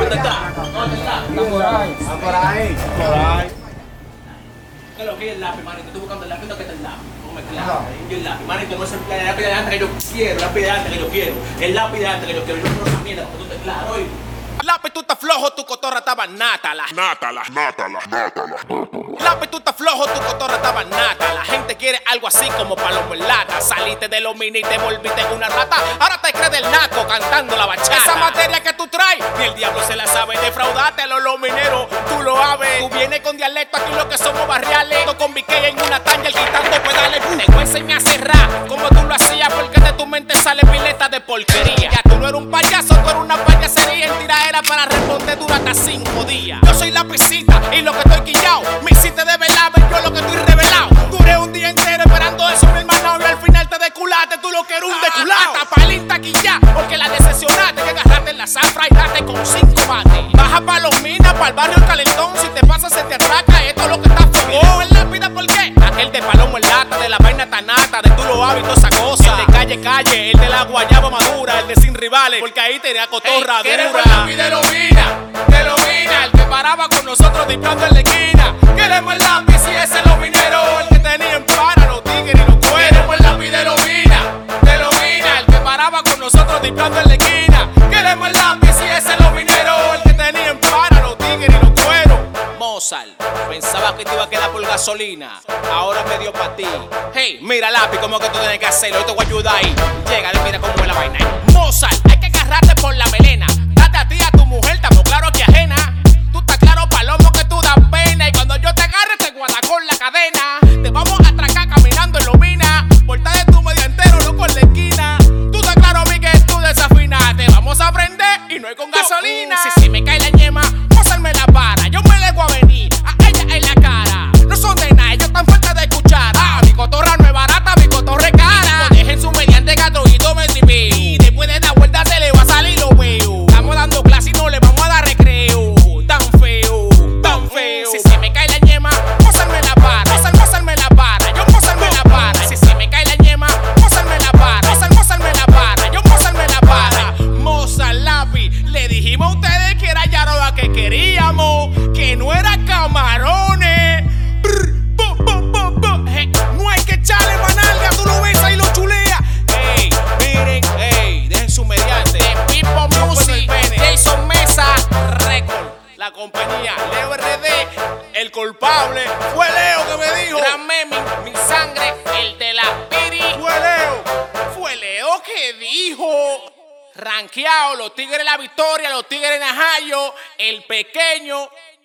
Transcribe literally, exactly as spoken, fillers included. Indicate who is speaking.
Speaker 1: ¿Dónde está? ¿Dónde está?
Speaker 2: Está por ahí.
Speaker 3: Está por ahí.
Speaker 1: Por ahí. ¿Qué es lo que es el lápiz, manito? Estoy buscando el lápiz, ¿dónde está el lápiz? Come claro. Y el lápiz, manito, no es el lápiz de antes que yo quiero, el lápiz de antes que yo quiero, el lápiz de antes que yo quiero. Yo quiero esa mierda porque tú estás claro, oye. Lápiz, tú estás flojo, tu cotorra estaba nátala.
Speaker 4: Nátala, nátala, nátala.
Speaker 1: Lápiz, tú estás flojo, tu cotorra estaba nata. La gente quiere algo así como palomo en lata. Saliste de los mini y te volviste en una rata. Ahora te crees del naco cantando la bachata. Esa materia que tú traes, ni el diablo se la sabe. Defraudate a los, los mineros, tú lo sabes. Tú vienes con dialecto, aquí lo que somos barriales. No con biqueya en una tanga, quitando pedales. Te voy a enseñar a cerrar como tú lo hacías, porque de tu mente sale pileta de porquería. Ya tú no eres un payaso, tú eres una payasería en tiraera para responder dura hasta cinco días. Yo soy la pisita y lo que estoy quillao. Me hiciste de velado, yo lo que estoy revelado. Duré un día entero esperando eso, mi hermano, y al final te deculaste, tú lo que eres un deculado. Hasta palita quilla, porque la decepcionaste, que agarraste en la zafra y date con cinco mates. Baja pa' los minas, pa' el barrio Calentón, si te pasa se te atraca, esto es lo que está fuego. En lápida, ¿por qué? Aquel de palomo en lata, de la vaina tanata, de tú lo hábitos, esa cosa. El de calle, calle, el de la guayaba madura, el de sin rivales, porque ahí tenía cotorra hey, dura. Queremos el lápiz de los minas, de los minas, el que paraba con nosotros disparando en la esquina. Queremos el lápiz y ese es los mineros, el que tenían para los tigres y los cueros. Queremos el lápiz de los minas, de los minas, el que paraba con nosotros disparando en la esquina. Queremos el lápiz y ese es los mineros, el que tenían para los tigres y los cueros. Mozart, pensaba que te iba a quedar por gasolina, ahora me dio pa' ti. Hey, mira lápiz, como que tú tienes que hacerlo, yo te voy a ayudar ahí. Llega, mira cómo es la vaina. Mozart, hay que agarrarte por la melena. Date a ti, a tu mujer, estamos claro que ajena. Tú estás claro, palomo, que tú das pena. Y cuando yo te agarre, te guarda con la cadena. Te vamos a atracar caminando en Lomina. Porta de tu medio entero, loco en la esquina. Tú estás claro, mi que tú desafinaste. Vamos a prender y no hay con gasolina. Uh, si se me cae la ñema, Mozart me la para. Yo me le voy a venir a ella en la cara. No son de nada, ellos están falta de escuchar. Ah, mi cotorra no es barata, mi cotorra es cara. Dejen su mediante gato y tomen si veo. Y después de dar vuelta se le va a salir lo veo. Estamos dando clase y no le vamos a dar recreo. Tan feo, tan feo. Si se me cae la ñema, Mozart me la para. Mozart, Mozart me la para. Yo Mozart me la para. Si se me cae la ñema, Mozart me la para. Mozart, Mozart me la para. Yo Mozart me la para. Mozart lápiz, le dijimos a ustedes que era yaroba que queríamos, que no era camarones. Brr, bo, bo, bo, bo. Hey, no hay que echarle manalga, tú lo ves ahí lo chulea. Hey, miren, hey, dejen su mediante. De Pipo Music, Jason Mesa Record. La compañía Leo R D, el culpable fue Leo que me dijo. Gran Memi, mi sangre, el de la Piri. Fue Leo, fue Leo que dijo. Ranqueado, los Tigres de la Victoria, los Tigres de Najayo, el pequeño